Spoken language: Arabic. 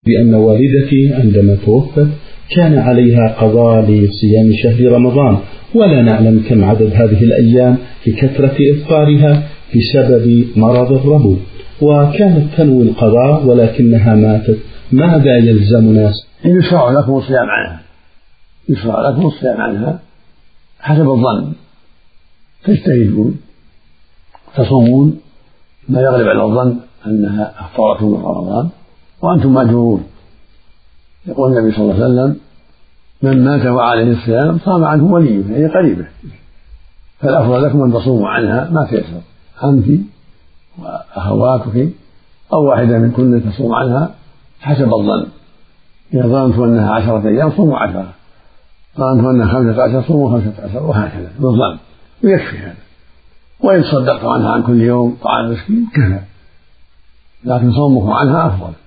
بأن والدتي عندما توفت كان عليها قضاء لصيام شهر رمضان، ولا نعلم كم عدد هذه الأيام لكثرة إفطارها بسبب مرض الربو، وكانت تنوي القضاء ولكنها ماتت. ماذا يلزمنا؟ يشرع لكم الصيام عنها، يشرع لكم الصيام عنها حسب الظن، تجتهدون تصومون ما يغلب على الظن أنها أفطرتم من رمضان وأنتم مأجورون. يقول النبي صلى الله عليه وسلم: من مات وعليه الصيام صام عنه وليه، يعني قريبه، فالأفضل لكم أن تصوموا عنها ما تيسر، أنت وأخواتك أو واحدة من كل تصوم عنها حسب الظن. إذا ظننتم أنها 10 أيام صوموا 10، ظننتم أنها 15 صوموا 15، وهكذا بالظن، ويكفي هذا. وإن صدقتم عنها عن كل يوم طعام مسكين كفى، لكن صومكم عنها أفضل.